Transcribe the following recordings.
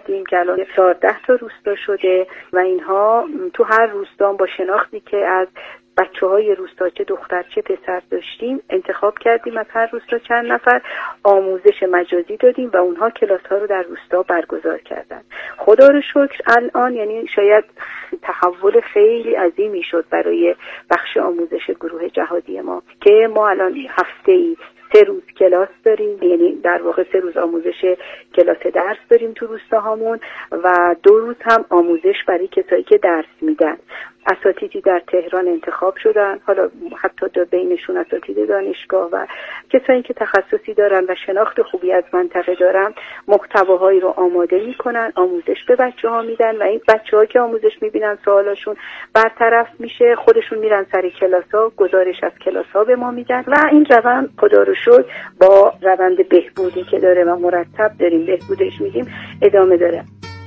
کردیم که الان 14 تا روستا شده و اینها تو هر روستا با شناختی که از بچه‌های روستا چه دختر چه پسر داشتیم انتخاب کردیم، از هر روستا چند نفر آموزش مجازی دادیم و اونها کلاس‌ها رو در روستا برگزار کردن. خدا رو شکر الان یعنی شاید تحول خیلی عظیمی شد برای بخش آموزش گروه جهادی ما که ما الان هفته‌ای 3 روز کلاس داریم، یعنی در واقع 3 روز آموزش کلاس درس داریم تو روستاهامون و 2 روز هم آموزش برای کسایی که درس میدن. اساتیدی در تهران انتخاب شدن، حالا حتی بینشون اساتید دانشگاه و کسایی که تخصصی دارن و شناخت خوبی از منطقه دارن محتواهایی رو آماده میکنن، آموزش به بچه‌ها میدن و این بچه‌ها که آموزش میبینن سوالاشون برطرف میشه، خودشون میرن سر کلاس‌ها، گزارش از کلاس‌ها به ما میدن و این روند خدا رو شکر با روند بهبودی که داره و مرتب داریم بهبودش میدیم ادامه داره.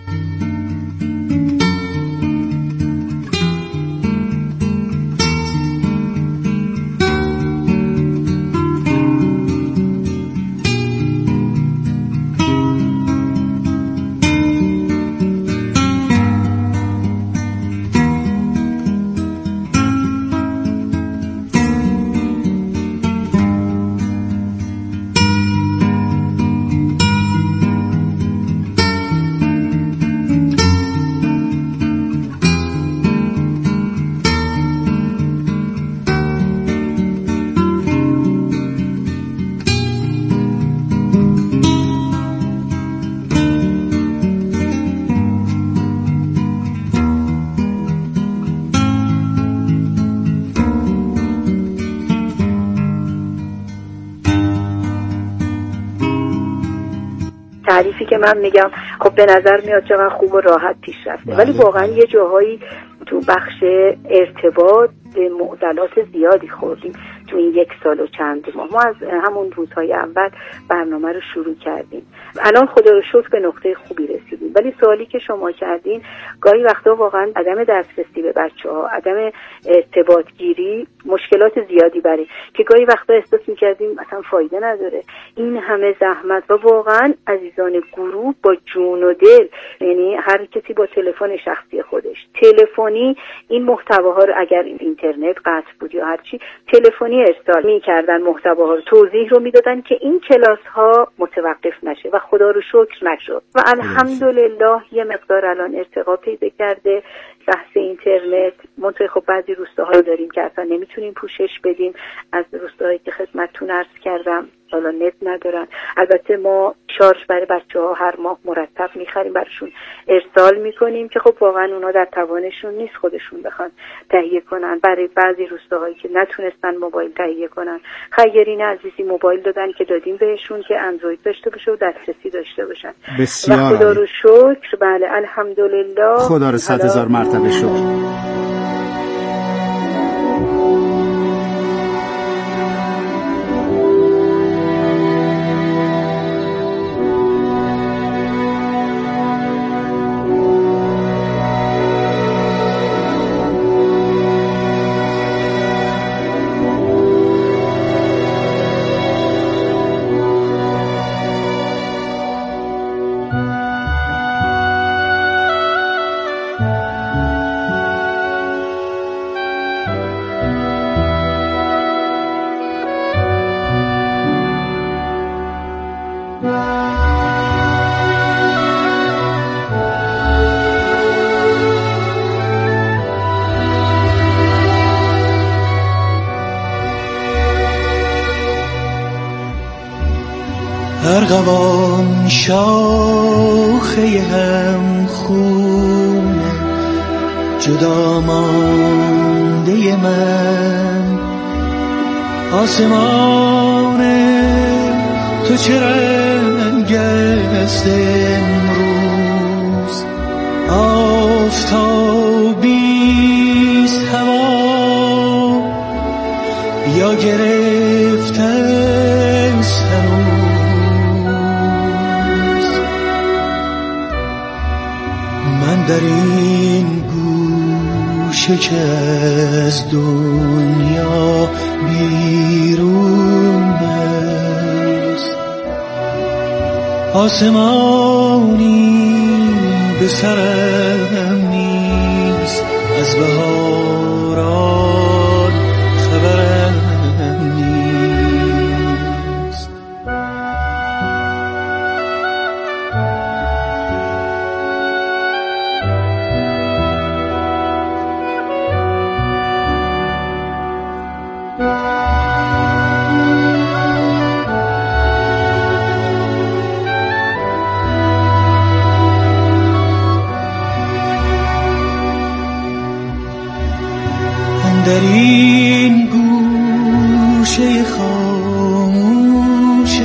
تعریفی که من میگم خب به نظر میاد چقدر خوب و راحت پیش رفته، ولی واقعا یه جاهایی تو بخش ارتباط به معضلات زیادی خوردیم تو این 1 سال و چند ماه. ما از همون روزهای اول برنامه رو شروع کردیم، الان خدا رو شکر به نقطه خوبی رسیدیم، ولی سوالی که شما کردین گاهی وقتا واقعا عدم دسترسی به بچه‌ها، عدم ارتباط گیری مشکلات زیادی برای که گاهی وقتا احساس می‌کردیم اصلا فایده نداره این همه زحمت و واقعا عزیزان گروه با جون و دل، یعنی هر کسی با تلفن شخصی خودش تلفنی این محتواها رو اگر اینترنت قطع بود یا هر چی تلفنی ارسال می‌کردن، محتواها رو توضیح رو میدادن که این کلاس‌ها متوقف نشه و خدا رو شکر نشد و الحمدلله یه مقدار الان ارتقا پیدا کرده بحث اینترنت. منطقه خب بعضی روستاها داریم که اصلا نمیتونیم پوشش بدیم، از روستاهایی که خدمتتون عرض کردم حالا نت ندارن. البته ما شارژ برای بچه‌ها هر ماه مرتب می‌خریم براشون ارسال می‌کنیم که خب واقعا اونا در توانشون نیست خودشون بخوان تهیه کنن. برای بعضی روستاهایی که نتونستن موبایل تهیه کنن خیرین عزیزی موبایل دادن که دادیم بهشون که اندروید داشته باشه و دسترسی داشته باشن. بسیار و خدا رو شکر بله الحمدلله، خدا رو 100,000 مرتبه شکر. ارغوان شاخه هم خون جدا مانده من، آسمان تو چه رنگ است امروز، آفتابیست هوا یا گرفته است هنوز. من در این گوشه که از دنیا بیرون است، آسمانی به سرم نیست، از بهاران خبرم نیست. در این گوشه خاموش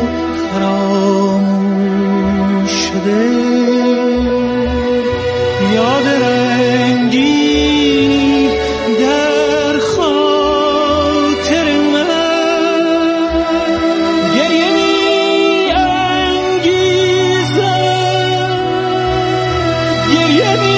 فراموش شده، یاد رنگی در خاطر من گریه می انگیزد، گریه می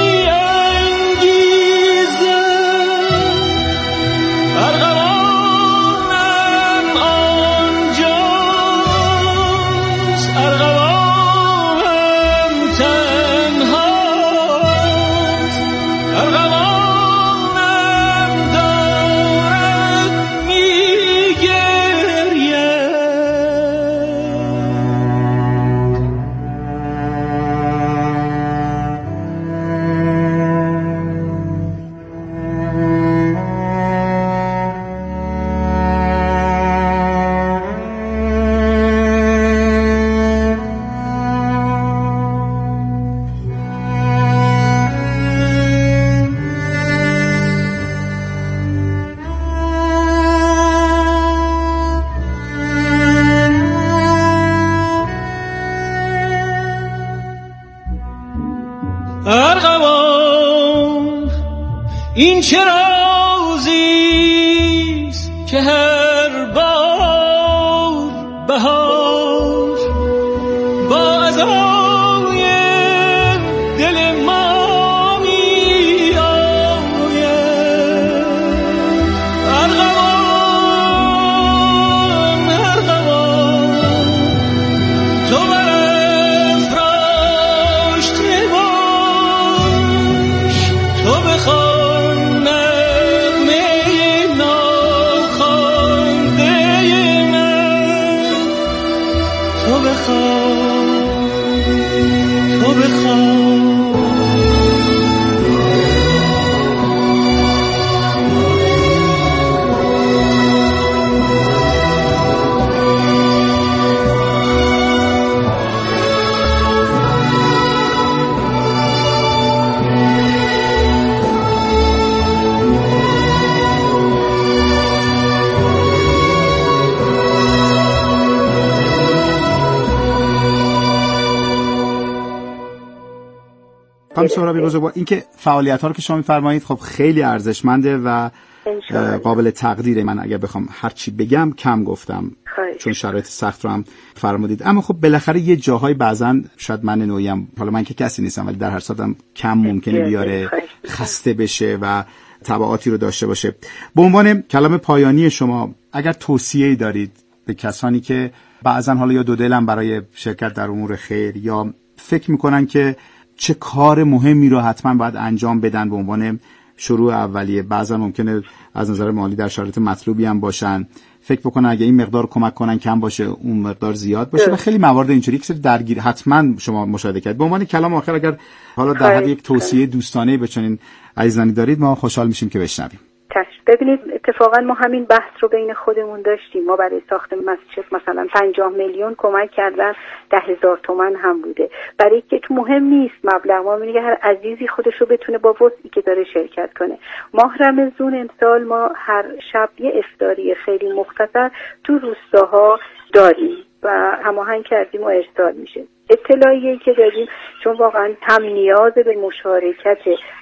ارغوان این چه رازیست که هر بار بهار با عزای دل ما می آید. ارغوان ارغوان تو برافراشته باش، تو بخوان نغمه ناخوانده من، تو بخوان، تو بخوان. خانم سهرابی بزرگوار، این که فعالیت‌ها رو که شما می‌فرمایید خب خیلی ارزشمنده و قابل تقدیره. من اگر بخوام هر چی بگم کم گفتم چون شرایط سخت رو هم فرمودید، اما خب بالاخره یه جاهای بعضن شاید من نوعیم، حالا من که کسی نیستم ولی در هر صورت هم کم ممکنه بیاره خسته بشه و تبعاتی رو داشته باشه. به عنوان کلام پایانی شما اگر توصیه‌ای دارید به کسانی که بعضن حالا یا دو دلن برای شرکت در امور خیر یا فکر میکنن که چه کار مهمی رو حتما باید انجام بدن به عنوان شروع اولیه، بعضا ممکنه از نظر مالی در شرایط مطلوبی هم باشن، فکر بکنن اگه این مقدار کمک کنن کم باشه اون مقدار زیاد باشه و خیلی موارد اینجوری که درگیر حتما شما مشاهده کردید. به عنوان کلام آخر اگر حالا در حد یک توصیه دوستانه به چنین عزیزانی دارید ما خوشحال میشیم که بشنویم. ببینید اتفاقا ما همین بحث رو بین خودمون داشتیم. ما برای ساخت مسجد مثلا 50 میلیون کمک کردن، 10,000 تومان هم بوده. برای که مهم نیست مبلغ، ما میگه هر عزیزی خودش رو بتونه با وسعی که داره شرکت کنه. ماه رمضان امسال ما هر شب یه افطاری خیلی مختصر تو روستاها داریم و هماهنگ کردیم و ارسال میشه. اطلاعیه‌ای که داریم چون واقعا هم نیاز به مشارکت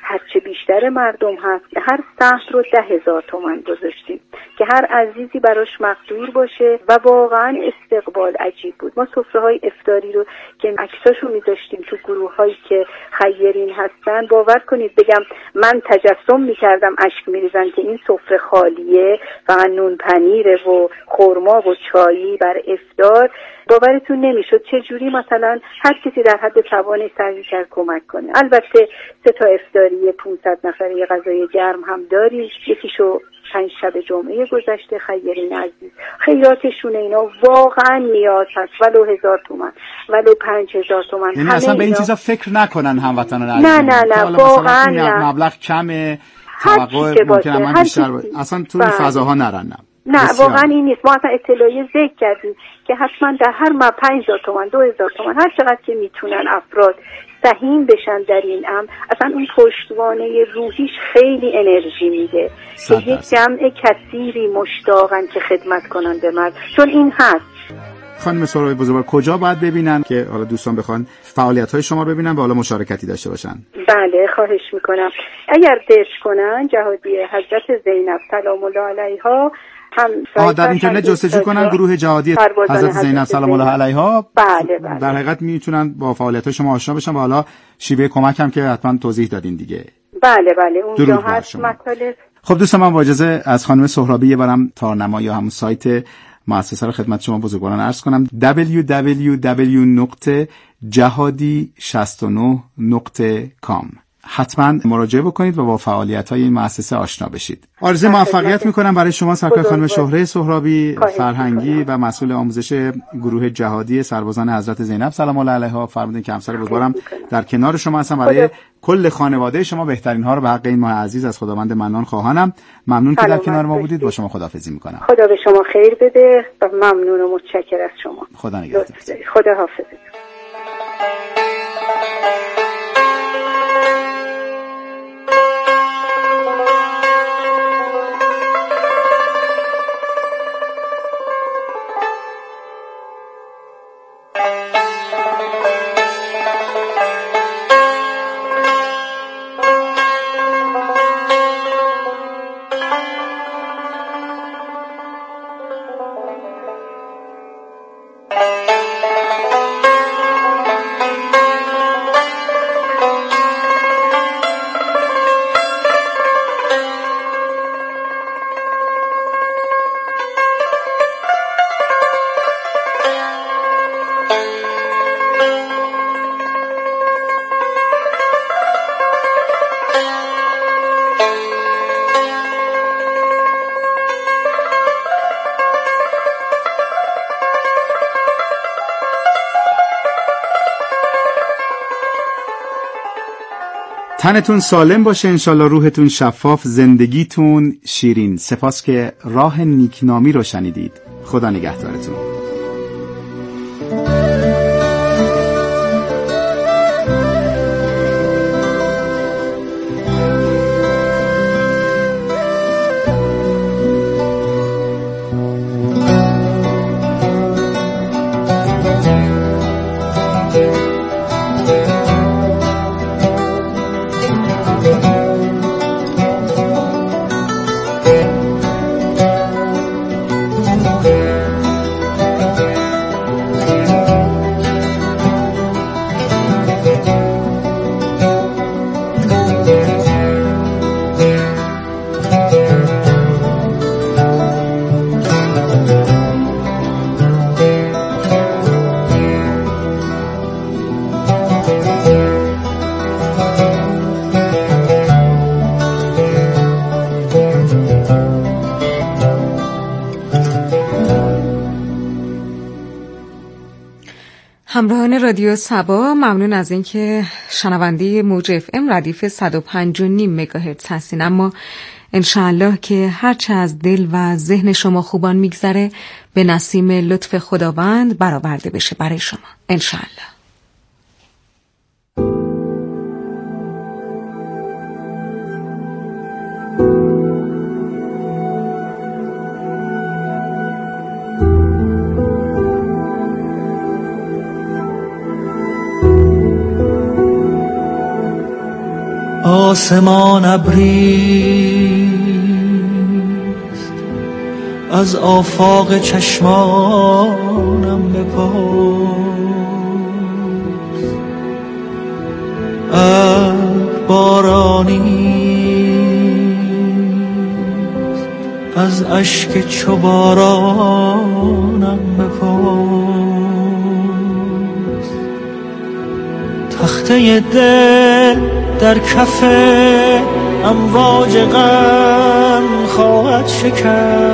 هرچه بیشتر مردم هست هر سهم رو 10,000 تومان گذاشتیم که هر عزیزی براش مقدور باشه و واقعا استقبال عجیب بود. ما سفره‌های افطاری رو که عکساشو می‌ذاشتیم تو گروه‌هایی که خیرین هستن، باور کنید بگم من تجسم می‌کردم اشک می‌ریزن که این سفره خالیه، فقط نون پنیره و خرما و چایی بر افطار. باورتون نمیشد چه جوری مثلا هر کسی در حد توانش سعی کرد کمک کنه. البته 3 تا افطاری 500 نفره غذای گرم هم داریم، یکیشو 5 شب جمعه گذشته خیرین عزیز. خیراتشون اینا واقعا نیاز هست، ولو 1000 تومان ولو 5000 تومان. یعنی اصلا به این چیزا فکر نکنن هموطنان عزیز. نه واقعا نه. مبلغ کمه، توقع ممکنه من بیشتر اصلا تو این فضاها نرنم. نه واقعا این نیست. ما اصلا اطلاعیه ذکر کردیم که حتما در هر ماه 5000 تومان 2000 تومان هر چقدر که میتونن افراد سهیم بشن در این امر. اصلا اون پشتوانه روحیش خیلی انرژی میده که یک جمع کثیری مشتاقن که خدمت کنن به مرد، چون این هست. خانم سهرابی بزرگوار کجا باید ببینن که حالا دوستان بخوان فعالیت‌های شما رو ببینن و حالا مشارکتی داشته باشن؟ بله خواهش میکنم. اگر سرچ کنن جهادی حضرت زینب سلام الله علیها، هم در اینترنت جستجو کنن گروه جهادی حضرت زینب سلام الله علیها، بله در حقیقت میتونن با فعالیت‌های شما آشنا بشن و حالا شیوه کمک هم که حتما توضیح دادین دیگه. بله اونجا هست مطالب. خب دوستان من با اجازه از خانم سهرابی یه بارم تارنما یا همون سایت مؤسسه رو خدمت شما بزرگواران عرض کنم: www.jahadi69.com. حتما مراجعه بکنید و با فعالیت‌های این مؤسسه آشنا بشید. آرزوی موفقیت می‌کنم برای شما سرکار خانم شهره سهرابی فرهنگی و مسئول آموزش گروه جهادی سربازان حضرت زینب سلام الله علیها. فرمودین که همسر بزرگوارم در کنار شما هستن. برای کل خانواده شما بهترین ها رو به حق این ماه عزیز از خداوند منان خواهانم. ممنون که در کنار ما بودید. با شما خداحافظی می‌کنم. خدا به شما خیر بده و ممنون و متشکرم از شما. خدا نگهدار. خدا حافظ. تنتون سالم باشه انشالله، روحتون شفاف، زندگیتون شیرین. سپاس که راه نیکنامی رو شنیدید. خدا نگهدارتون. همراهان رادیو صبا، ممنون از اینکه شنونده موج اف ام ردیف 105.5 مگاهرتز هستین. اما انشاءالله که هرچه از دل و ذهن شما خوبان میگذره به نسیم لطف خداوند برآورده بشه برای شما انشاءالله. آسمان ابریست از آفاق چشمانم بپرس. بارانیست از اشک چو بارانم بپرس. تخته دل در کف امواج غم خواهد شکست.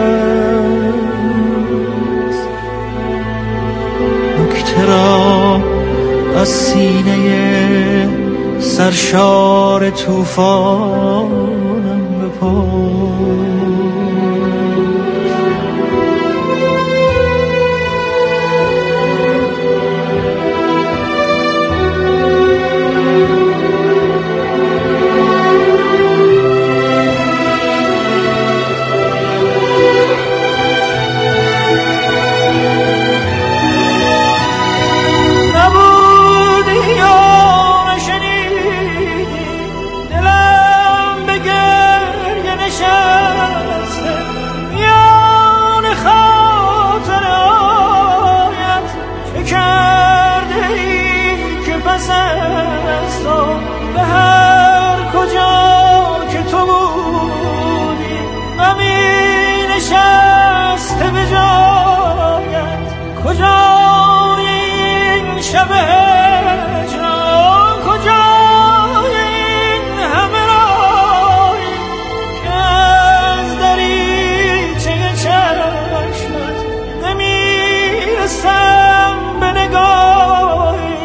نکته را از سینه سرشار طوفانم بپرس. کجای این شب هجران، کجای این همه راهی که از دریچه چشمت نمیرسم به نگاهی.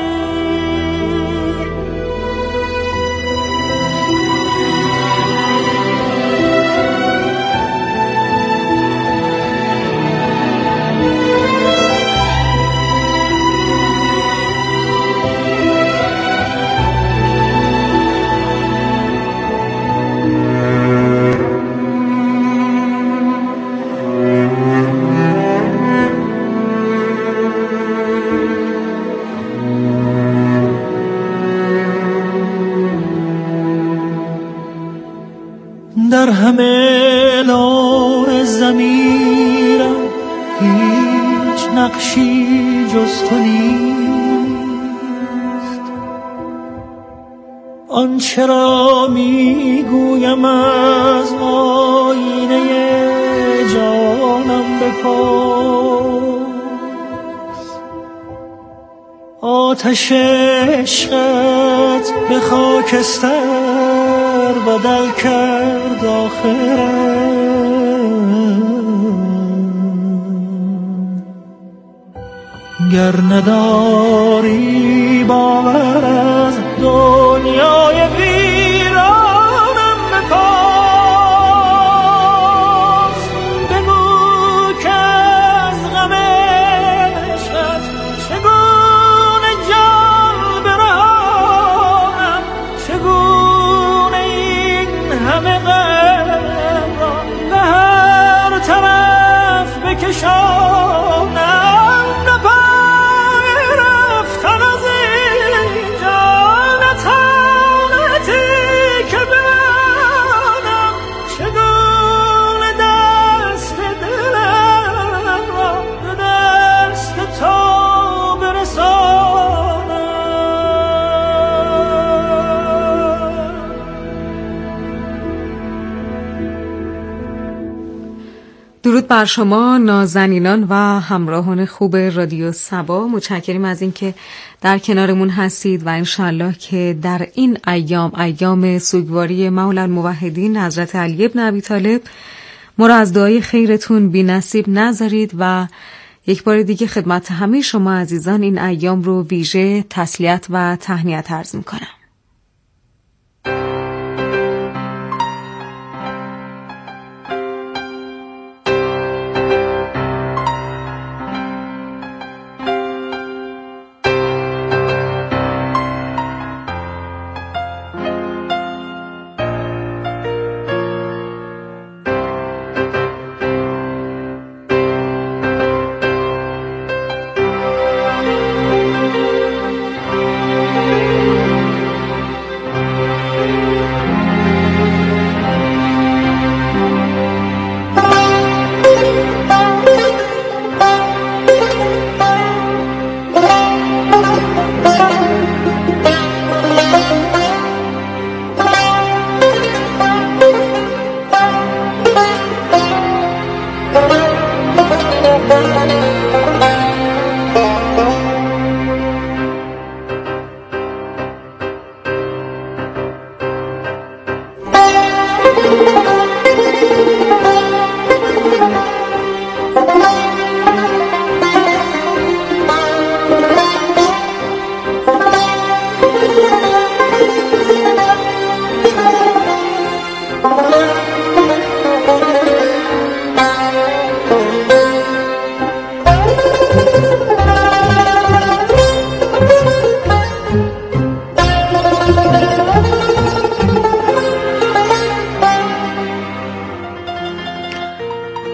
در همه لون ضمیرم هیچ نقشی جز تو نیست. آنچه را میگویم از آینه جانم بپرس. آتش عشقت به خاکستر بدل کرد آخرم. گر نداری باور از دنیای ویرانم بپرس. بگو که از غم عشقت چگونه جان برهانم، چگونه این همه غم را به هر طرف بکشانم. درود بر شما نازنینان و همراهان خوب رادیو صبا. متشکریم از اینکه در کنارمون هستید و انشالله که در این ایام سوگواری مولا الموحدین حضرت علی بن ابی طالب ما را از دعای خیرتون بی نصیب نذارید و یک بار دیگه خدمت همه شما عزیزان این ایام رو ویژه تسلیت و تهنیت عرض می‌کنم.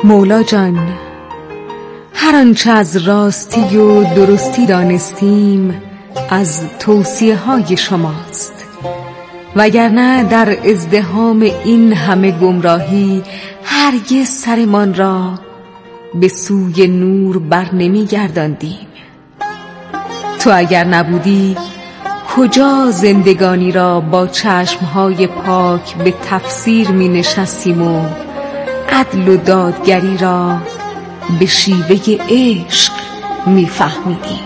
مولا جان، هر آنچه از راستی و درستی دانستیم از توصیه های شماست، وگرنه در ازدحام این همه گمراهی هرگز سرمان را به سوی نور بر نمی گرداندیم. تو اگر نبودی کجا زندگانی را با چشمهای پاک به تفسیر می نشستیم و عدل و دادگری را به شیوه عشق می فهمیدیم.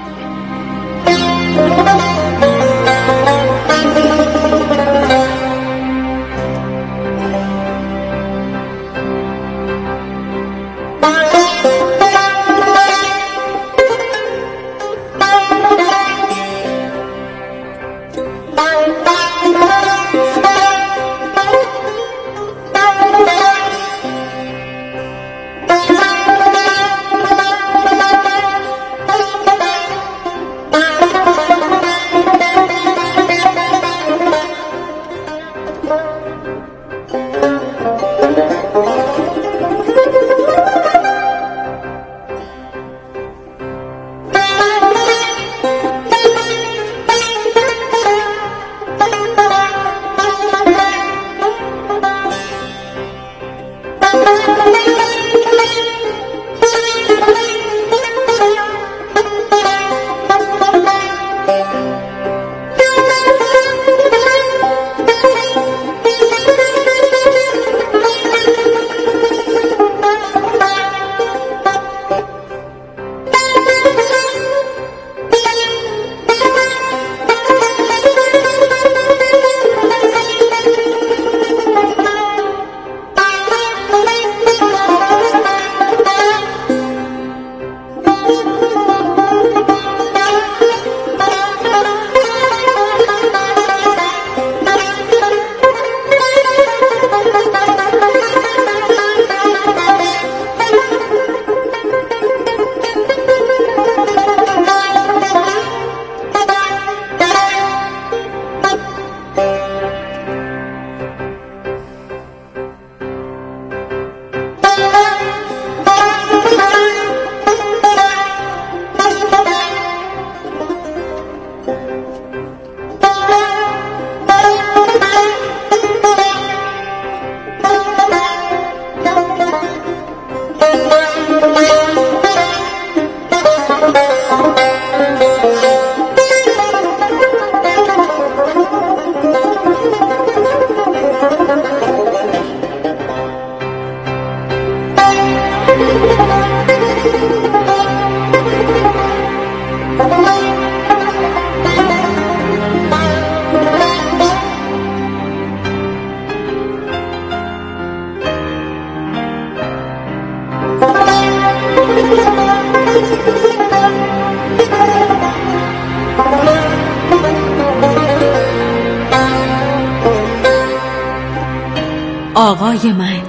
آقای من،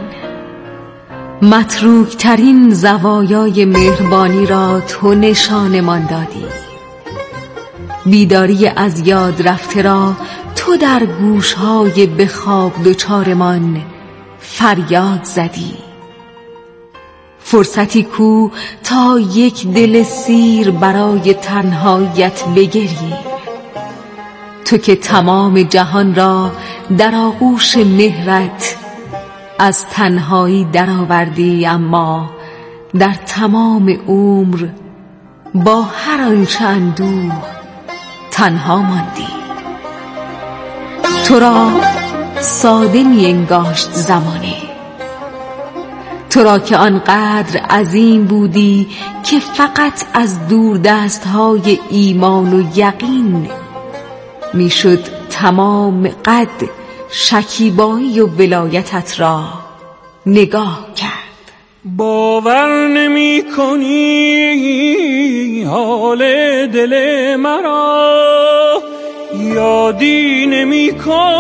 متروک ترین زوایای مهربانی را تو نشانمان دادی. بیداری از یاد رفته را تو در گوشهای به خواب دچارمان فریاد زدی. فرصتی کو تا یک دل سیر برای تنهاییت بگریی. تو که تمام جهان را در آغوش مهرت از تنهایی درآوردی، اما در تمام عمر با هر آنچه اندوه تنها ماندی. تو را ساده می انگاشت زمانه، تو را که آنقدر عظیم بودی که فقط از دور دستهای ایمان و یقین میشد تمام قد شکیبایی و ولایتت را نگاه کرد. باور نمی کنی حال دل مرا، یادی نمی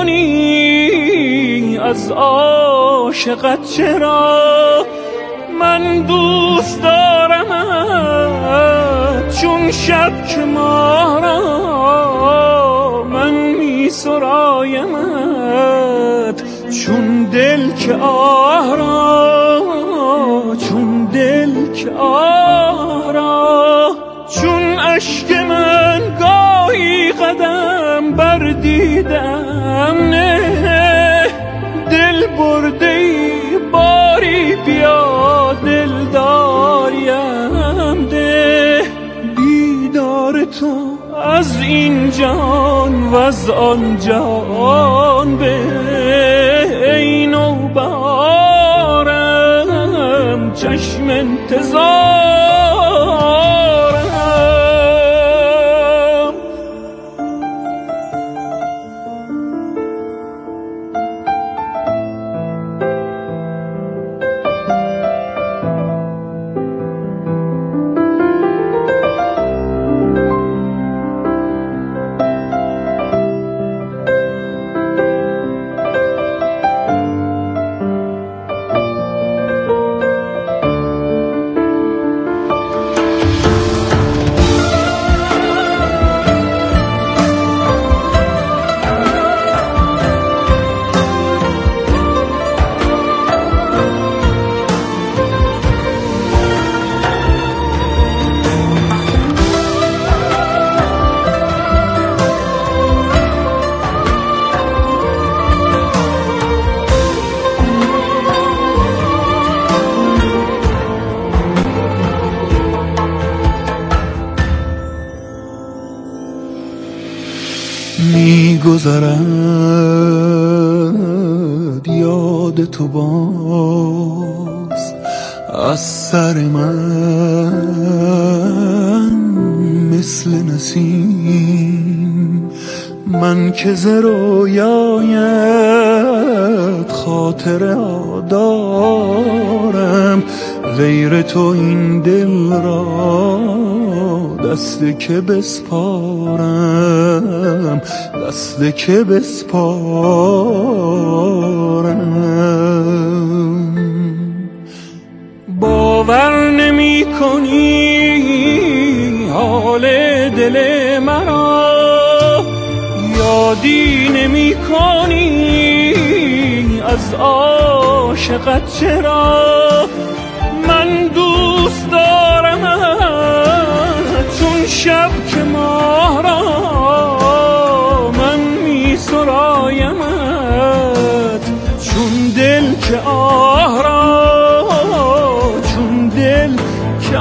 کنی از عاشقت چرا. من دوست دارمت چون شب که ماه را، من می سرایمت چون دل که آه را، چون که آه را، چون اشک من گاهی قدم بر دیدم نه، دل برده‌ای باری بیا دلداریم ده، دیدار تو از این جان و از آن جان به ای نوبهارم چشم انتظارم. می‌گذرد یاد تو باز از سر من مثل نسیم، من که ز رویایت خاطره دارم، غیر تو این دل را دست که بسپارم، دست که بسپارم. باور نمی کنی حال دل مرا، یادی نمی کنی از عاشقت چرا، من دوست دارم چون شب که ماه را، من می سرایمت چون دل که آه را، چون دل که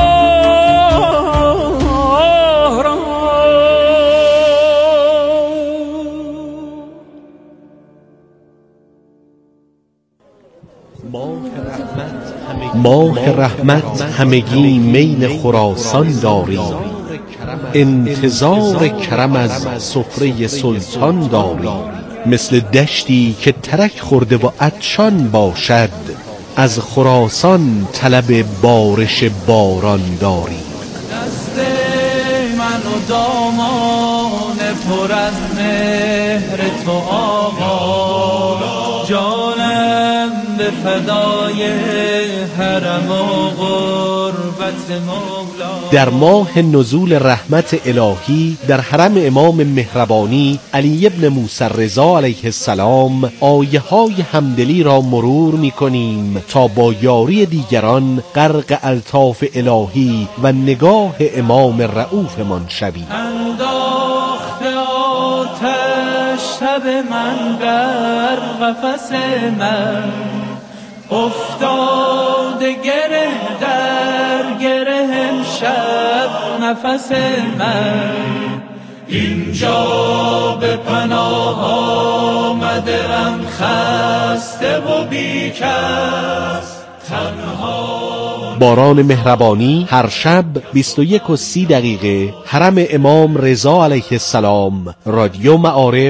آه را. ماه رحمت همگی میل خراسان داریم، انتظار کرم از سفره سلطان داریم، مثل دشتی که ترک خورده و عطشان باشد، از خراسان طلب بارش باران داریم. دست من و دامان پر از مهر تو آقا، جانم به فدای حرم و غربت مولا. در ماه نزول رحمت الهی در حرم امام مهربانی علی ابن موسی رضا علیه السلام آیه های همدلی را مرور می کنیم تا با یاری دیگران غرق الطاف الهی و نگاه امام رؤوف من شویم. انداخته آتش شب من در قفس من، افتاده گره در گره امشب نفس من، اینجا به پناه آمده ام خسته و بیکس تنها. باران مهربانی هر شب 21:30 حرم امام رضا علیه السلام، رادیو معارف